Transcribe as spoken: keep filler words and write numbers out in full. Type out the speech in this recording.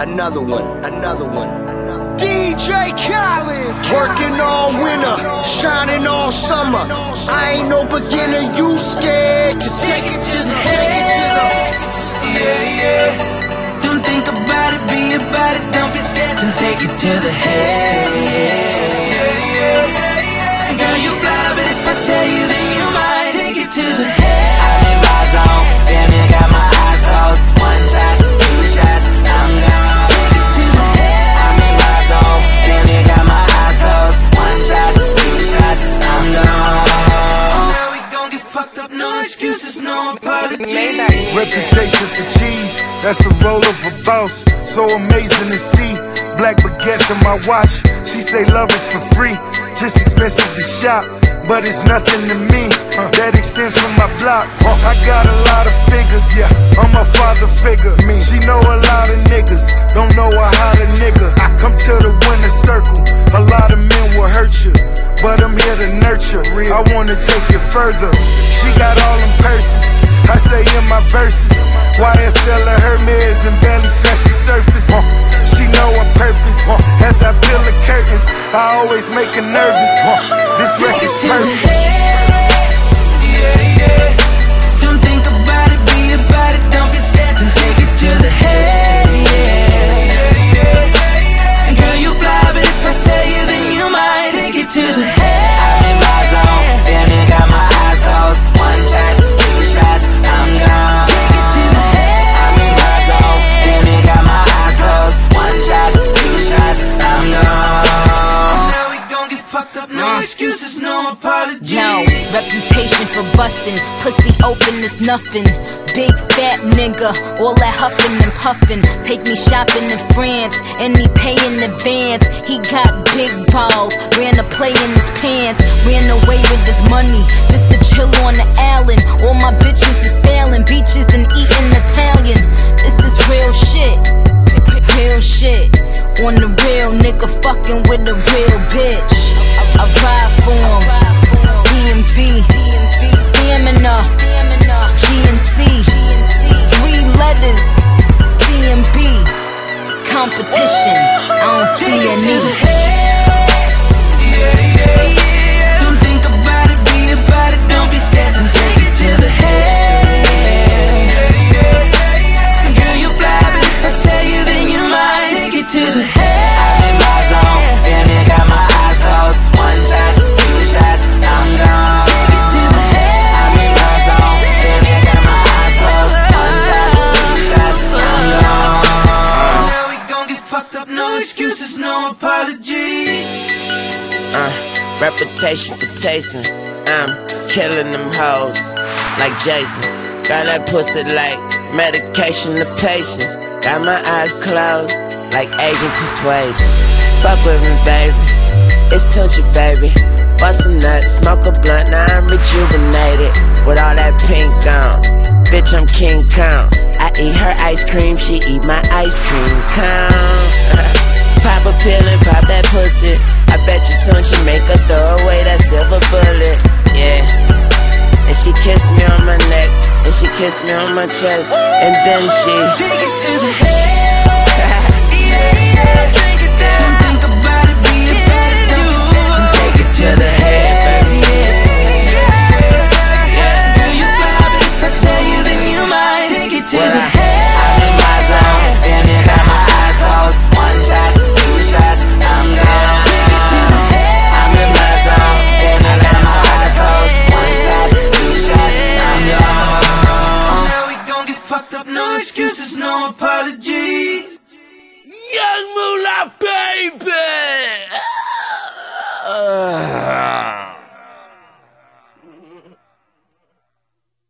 another one, another one, another one. D J Khaled, working all winter, shining all summer. I ain't no beginner, you scared to take it to the head. Yeah, yeah. Don't think about it, be about it. Don't be scared to take it to the head. Yeah, yeah. Girl, you fly, but if I tell you, then you might take it to the head. I'm in my zone, damn it, got my eyes closed. One shot, two shots, I'm gone. Take it to the head. I'm in my zone, damn it, got my eyes closed. One shot, two shots, I'm gone. Now we gon' get fucked up, no excuses, no apologies. Reputation for cheese, that's the role of a boss. So amazing to see, black baguettes in my watch. She say love is for free, just expensive to shop, but it's nothing to me. That extends from my block. I got a lot of figures, yeah, I'm a father figure. She know a lot of niggas, don't know a how to nigga. Come to the winner circle, a lot of men will hurt you, but I'm here to nurture. I wanna take it further. She got all them purses, I say in my verses, Y S L of Hermes and barely scratch the surface. She know her purpose, as I peel the curtains, I always make her nervous. This record's perfect. Yeah, yeah. Don't think about it, be about it. Don't be scared to take it to the head. Yeah, yeah. Girl, you fly, but if I tell you, then you might take it to the head. I'm in my zone, damn it, got my eyes closed. One shot, two shots, I'm gone. Take it to the head. I'm in my zone, damn it, got my eyes closed. One shot, two shots, I'm gone. Now we gon' get fucked up, no excuses, no apologies. Yo, reputation for bustin', pussy open is nothing. Big fat nigga, all that huffin' and puffin'. Take me shopping in France, and he pay in advance. He got big balls, ran a play in his pants. Ran away with his money, just to chill on the island. All my bitches is failing, beaches and eating Italian. This is real shit, real shit. On the real nigga fucking with a real bitch. I ride for him, D M V, stamina, G N C, three letters, C M B, competition, I don't see any. Yeah, yeah. Don't think about it, be about it. Don't be scared to take it to the head. Girl, you fly, but if I tell you, then you might take it to the head. I'm in my zone, damn it, got my eyes closed. One shot, two shots, I'm gone. Take it to the head. I'm in my zone, damn it, got my eyes closed. One shot, two shots, I'm gone. Now we gon' get fucked up, no excuses, no apologies. Uh, reputation for tasting, I'm killing them hoes like Jason. Got that pussy like medication to patience. Got my eyes closed like agent persuasion. Fuck with me, baby, it's touchy, baby. Bust a nut, smoke a blunt, now I'm rejuvenated. With all that pink on, bitch, I'm King Kong. I eat her ice cream, she eat my ice cream cone. Pop a pill and pop that pussy. I bet you Tunchi make her throw away that silver bullet. Yeah. And she kissed me on my neck, and she kissed me on my chest, and then she take it to the head. Yeah, yeah. Take it down. Don't think about it, be about it. Don't be scared to take it to the head, baby. Yeah, yeah. Girl, you fly, but if I tell you, then you might take it to the head. I'm in my zone, damn it, got my eyes closed. One shot, two shots, I'm gone. Take it to the head. I'm in my zone, damn it, got my eyes closed. One shot, two shots, I'm gone. Now we gon' get fucked up, no excuses, no apologies. Young Moolah, baby!